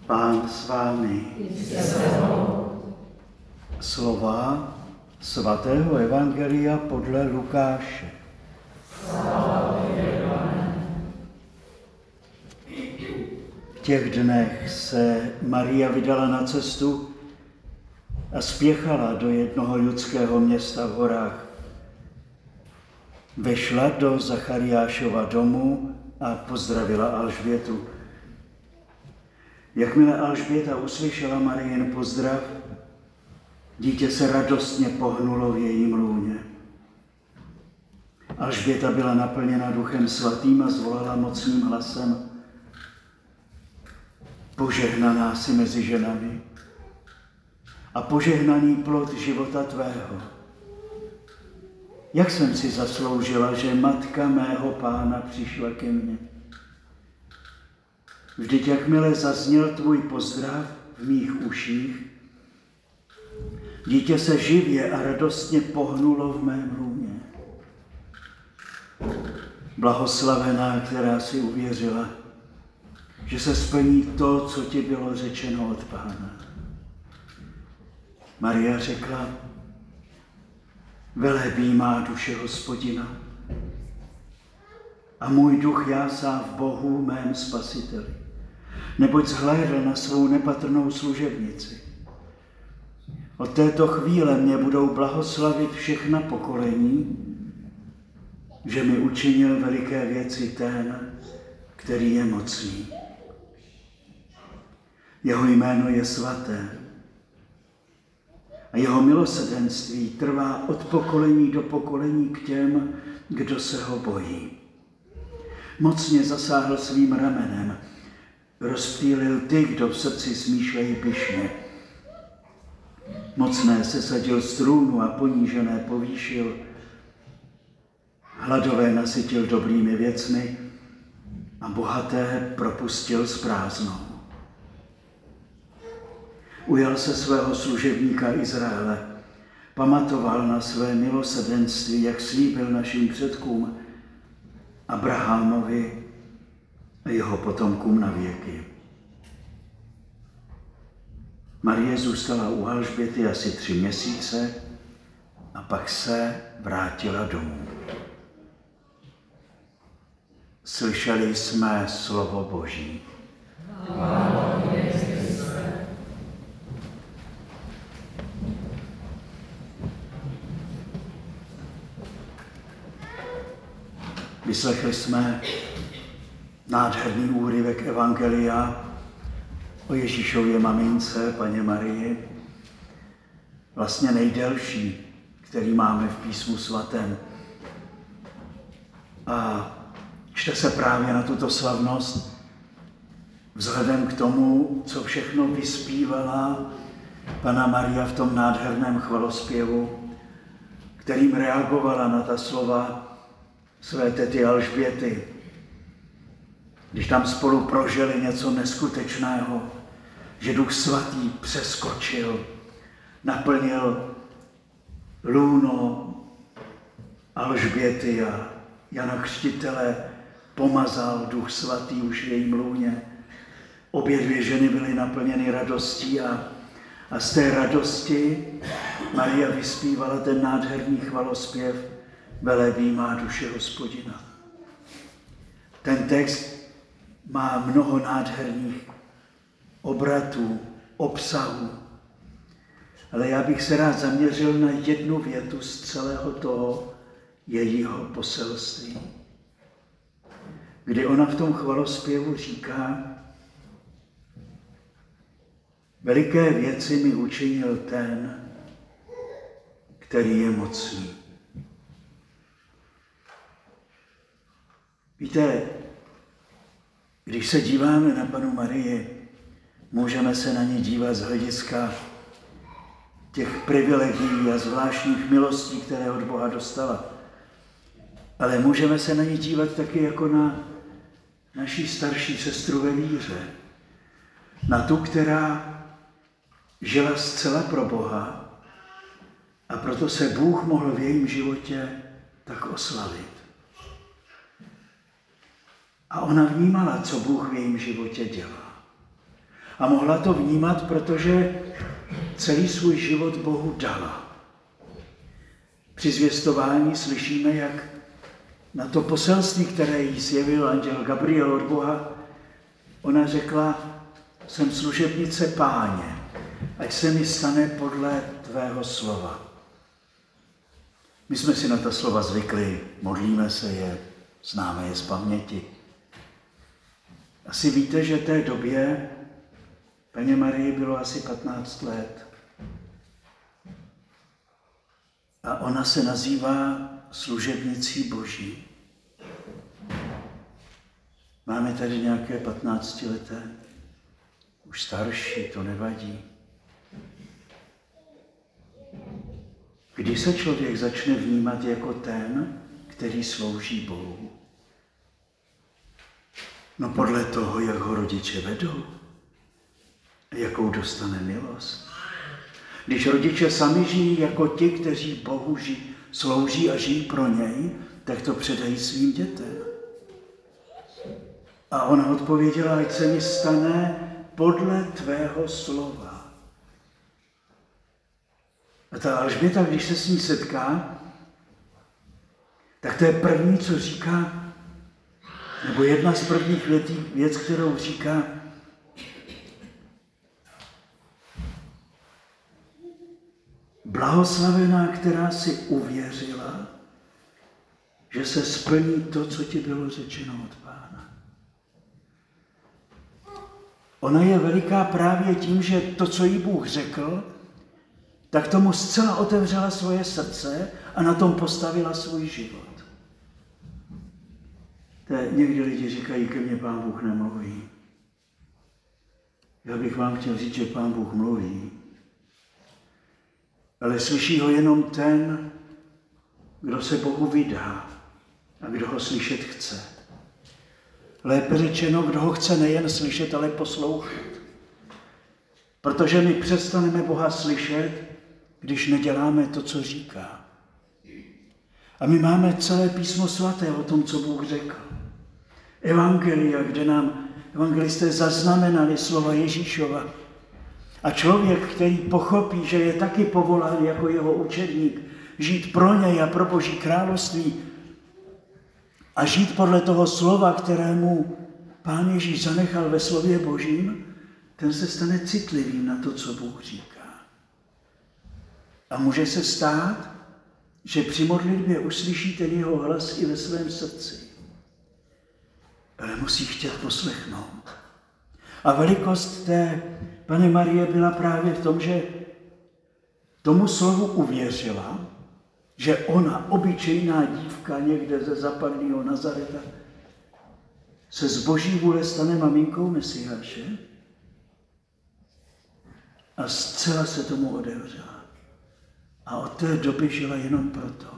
Pán s vámi. Slova svatého evangelia podle Lukáše. V těch dnech se Maria vydala na cestu a spěchala do jednoho judského města v horách. Vešla do Zachariášova domu a pozdravila Alžbětu. Jakmile Alžběta uslyšela Marijin pozdrav, dítě se radostně pohnulo v jejím lůně. Alžběta byla naplněna Duchem svatým a zvolala mocným hlasem: Požehnaná jsi mezi ženami a požehnaný plod života tvého. Jak jsem si zasloužila, že matka mého Pána přišla ke mně. Vždyť jakmile zazněl tvůj pozdrav v mých uších, dítě se živě a radostně pohnulo v mém lůně. Blahoslavená, která si uvěřila, že se splní to, co ti bylo řečeno od Pána. Maria řekla: Velebí má duše Hospodina a můj duch jásá v Bohu mém Spasiteli, neboť zhlédl na svou nepatrnou služebnici. Od této chvíle mě budou blahoslavit všechna pokolení, že mi učinil veliké věci ten, který je mocný. Jeho jméno je svaté a jeho milosrdenství trvá od pokolení do pokolení k těm, kdo se ho bojí. Mocně zasáhl svým ramenem, rozptýlil ty, kdo v srdci smýšlejí pyšně. Mocné sesadil z trůnu a ponížené povýšil, hladové nasytil dobrými věcmi a bohaté propustil s prázdnou. Ujal se svého služebníka Izraele, pamatoval na své milosrdenství, jak slíbil našim předkům, Abrahamovi a jeho potomkům na věky. Marie zůstala u Alžběty asi 3 měsíce a pak se vrátila domů. Slyšeli jsme slovo Boží. Vyslechli jsme nádherný úryvek evangelia o Ježíšově mamince, paně Marii, vlastně nejdelší, který máme v Písmu svatém. A čte se právě na tuto slavnost vzhledem k tomu, co všechno vyspívala Panna Maria v tom nádherném chvalospěvu, kterým reagovala na ta slova své tety Alžběty, když tam spolu prožili něco neskutečného, že Duch svatý přeskočil, naplnil lůno Alžběty a Jana Křtitele pomazal Duch svatý už v jejím lůně. Obě 2 ženy byly naplněny radostí a z té radosti Maria vyspívala ten nádherný chvalospěv: Velebí má duše Hospodina. Ten text má mnoho nádherných obratů, obsahů, ale já bych se rád zaměřil na jednu větu z celého toho jejího poselství, kdy ona v tom chvalospěvu říká: Veliké věci mi učinil ten, který je mocný. Víte, když se díváme na Pannu Marii, můžeme se na ní dívat z hlediska těch privilegií a zvláštních milostí, které od Boha dostala. Ale můžeme se na ní dívat taky jako na naší starší sestru ve víře. Na tu, která žila zcela pro Boha a proto se Bůh mohl v jejím životě tak oslavit. A ona vnímala, co Bůh v jejím životě dělá. A mohla to vnímat, protože celý svůj život Bohu dala. Při zvěstování slyšíme, jak na to poselství, které jí zjevil anděl Gabriel od Boha, ona řekla, jsem služebnice Páně, ať se mi stane podle tvého slova. My jsme si na ta slova zvykli, modlíme se je, známe je z paměti. Asi víte, že té době Panně Marii bylo asi 15 let. A ona se nazývá služebnicí Boží. Máme tady nějaké 15leté, už starší, to nevadí. Kdy se člověk začne vnímat jako ten, který slouží Bohu? No podle toho, jak ho rodiče vedou, jakou dostane milost. Když rodiče sami žijí jako ti, kteří Bohu slouží a žijí pro něj, tak to předají svým dětem. A ona odpověděla, ať se mi stane podle tvého slova. A ta Alžběta, když se s ní setká, tak to je první, co říká, nebo jedna z prvních věc, kterou říká, blahoslavená, která si uvěřila, že se splní to, co ti bylo řečeno od Pána. Ona je veliká právě tím, že to, co jí Bůh řekl, tak tomu zcela otevřela svoje srdce a na tom postavila svůj život. Někdy lidi říkají, ke mně Pán Bůh nemluví. Já bych vám chtěl říct, že Pán Bůh mluví, ale slyší ho jenom ten, kdo se Bohu vydá a kdo ho slyšet chce. Lépe řečeno, kdo ho chce nejen slyšet, ale poslouchat. Protože my přestaneme Boha slyšet, když neděláme to, co říká. A my máme celé písmo svaté o tom, co Bůh řekl. Evangelia, kde nám evangelisté zaznamenali slova Ježíšova. A člověk, který pochopí, že je taky povolán jako jeho učedník, žít pro něj a pro Boží království a žít podle toho slova, kterému Pán Ježíš zanechal ve slově Božím, ten se stane citlivým na to, co Bůh říká. A může se stát, že při modlitbě uslyší ten jeho hlas i ve svém srdci. Ale musí chtět poslechnout. A velikost té Panny Marie byla právě v tom, že tomu slovu uvěřila, že ona, obyčejná dívka někde ze západního Nazareta, se z Boží vůle stane maminkou Mesiáše a zcela se tomu otevřela. A od té doby žila jenom proto.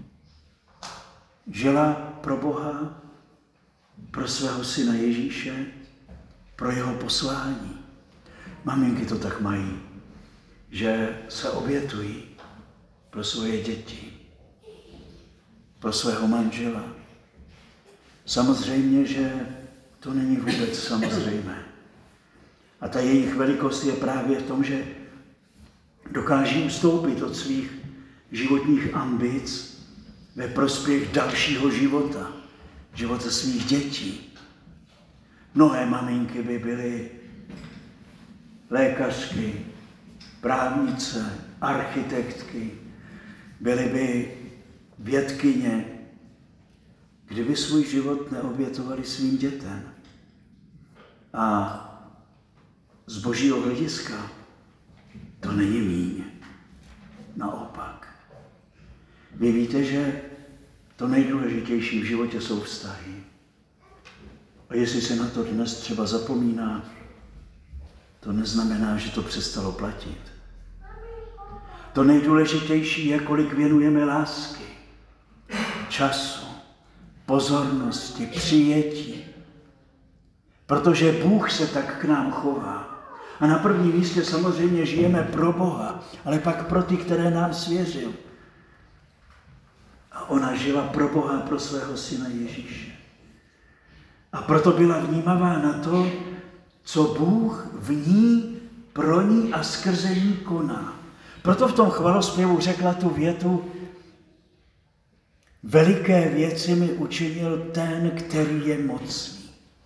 Žila pro Boha, pro svého syna Ježíše, pro jeho poslání. Maminky to tak mají, že se obětují pro svoje děti, pro svého manžela. Samozřejmě, že to není vůbec samozřejmé. A ta jejich velikost je právě v tom, že dokáží ustoupit od svých životních ambic ve prospěch dalšího života, života svých dětí. Mnohé maminky by byly lékařky, právnice, architektky, byly by vědkyně, kdyby svůj život neobětovali svým dětem. A z Božího hlediska to není míň. Naopak. Vy víte, že to nejdůležitější v životě jsou vztahy. A jestli se na to dnes třeba zapomíná, to neznamená, že to přestalo platit. To nejdůležitější je, kolik věnujeme lásky, času, pozornosti, přijetí. Protože Bůh se tak k nám chová. A na prvním místě samozřejmě žijeme pro Boha, ale pak pro ty, které nám svěřil. A ona žila pro Boha, pro svého syna Ježíše. A proto byla vnímavá na to, co Bůh v ní, pro ní a skrze ní koná. Proto v tom chvalospěvu řekla tu větu: veliké věci mi učinil ten, který je mocný.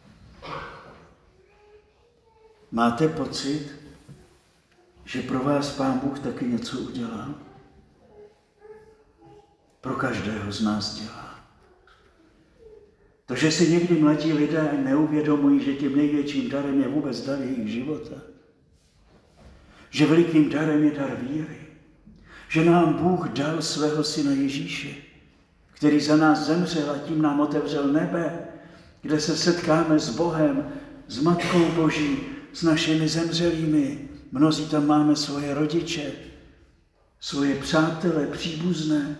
Máte pocit, že pro vás Pán Bůh taky něco udělal? Pro každého z nás dělá. To, že si někdy mladí lidé neuvědomují, že tím největším darem je vůbec dar jejich života. Že velikým darem je dar víry. Že nám Bůh dal svého syna Ježíše, který za nás zemřel a tím nám otevřel nebe, kde se setkáme s Bohem, s Matkou Boží, s našimi zemřelými. Mnozí tam máme svoje rodiče, svoje přátele, příbuzné.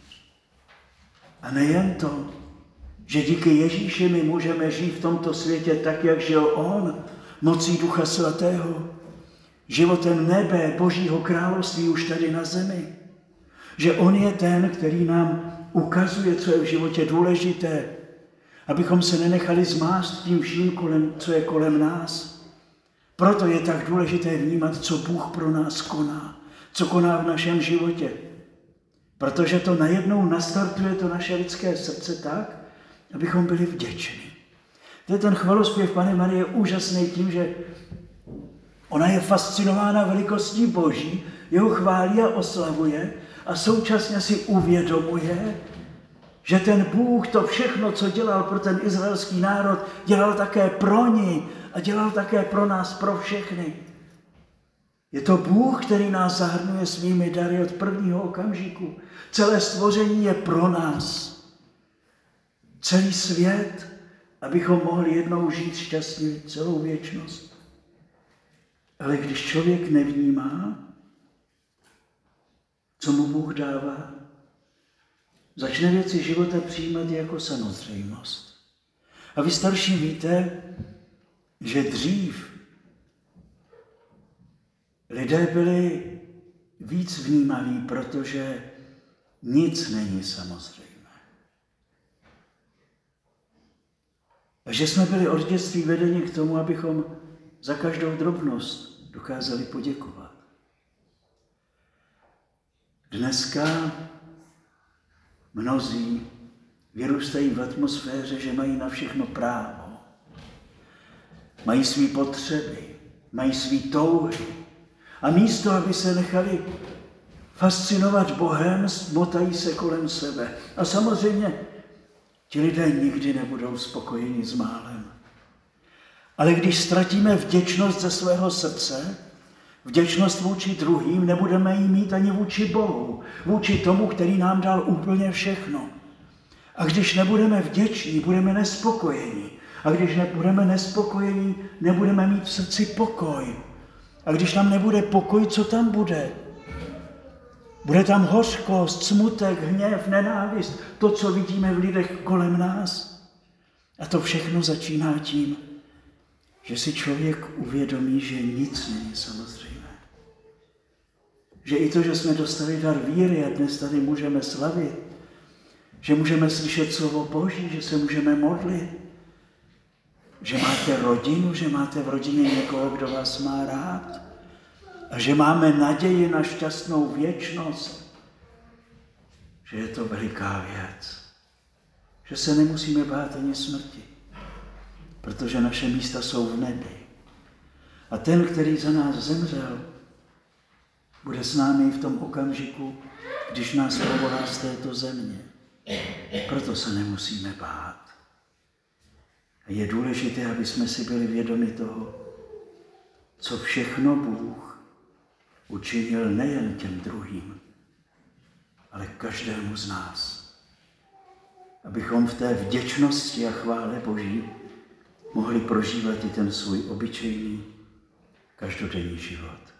A nejen to, že díky Ježíši my můžeme žít v tomto světě tak, jak žil on, mocí Ducha Svatého, životem nebe, Božího království už tady na zemi. Že on je ten, který nám ukazuje, co je v životě důležité, abychom se nenechali zmást tím vším, co je kolem nás. Proto je tak důležité vnímat, co Bůh pro nás koná, co koná v našem životě. Protože to najednou nastartuje to naše lidské srdce tak, abychom byli vděční. To je ten chvalospěv Panny Marie je úžasný tím, že ona je fascinována velikostí Boží, jeho chválí a oslavuje a současně si uvědomuje, že ten Bůh to všechno, co dělal pro ten izraelský národ, dělal také pro ní a dělal také pro nás, pro všechny. Je to Bůh, který nás zahrnuje svými dary od prvního okamžiku. Celé stvoření je pro nás. Celý svět, abychom mohli jednou žít šťastně celou věčnost. Ale když člověk nevnímá, co mu Bůh dává, začne věci života přijímat jako samozřejmost. A vy starší víte, že dřív lidé byli víc vnímaví, protože nic není samozřejmé. A že jsme byli od dětství vedeni k tomu, abychom za každou drobnost dokázali poděkovat. Dneska mnozí vyrůstají v atmosféře, že mají na všechno právo. Mají své potřeby, mají své touhy. A místo, aby se nechali fascinovat Bohem, motají se kolem sebe. A samozřejmě ti lidé nikdy nebudou spokojeni s málem. Ale když ztratíme vděčnost ze svého srdce, vděčnost vůči druhým, nebudeme ji mít ani vůči Bohu, vůči tomu, který nám dal úplně všechno. A když nebudeme vděční, budeme nespokojení. A když nebudeme nespokojení, nebudeme mít v srdci pokoj. A když tam nebude pokoj, co tam bude? Bude tam hořkost, smutek, hněv, nenávist, to, co vidíme v lidech kolem nás. A to všechno začíná tím, že si člověk uvědomí, že nic není samozřejmé. Že i to, že jsme dostali dar víry a dnes tady můžeme slavit, že můžeme slyšet slovo Boží, že se můžeme modlit, že máte rodinu, že máte v rodině někoho, kdo vás má rád a že máme naději na šťastnou věčnost, že je to veliká věc, že se nemusíme bát ani smrti, protože naše místa jsou v nebi. A ten, který za nás zemřel, bude s námi v tom okamžiku, když nás povolá z této země. Proto se nemusíme bát. A je důležité, aby jsme si byli vědomi toho, co všechno Bůh učinil nejen těm druhým, ale každému z nás. Abychom v té vděčnosti a chvále Boží mohli prožívat i ten svůj obyčejný každodenní život.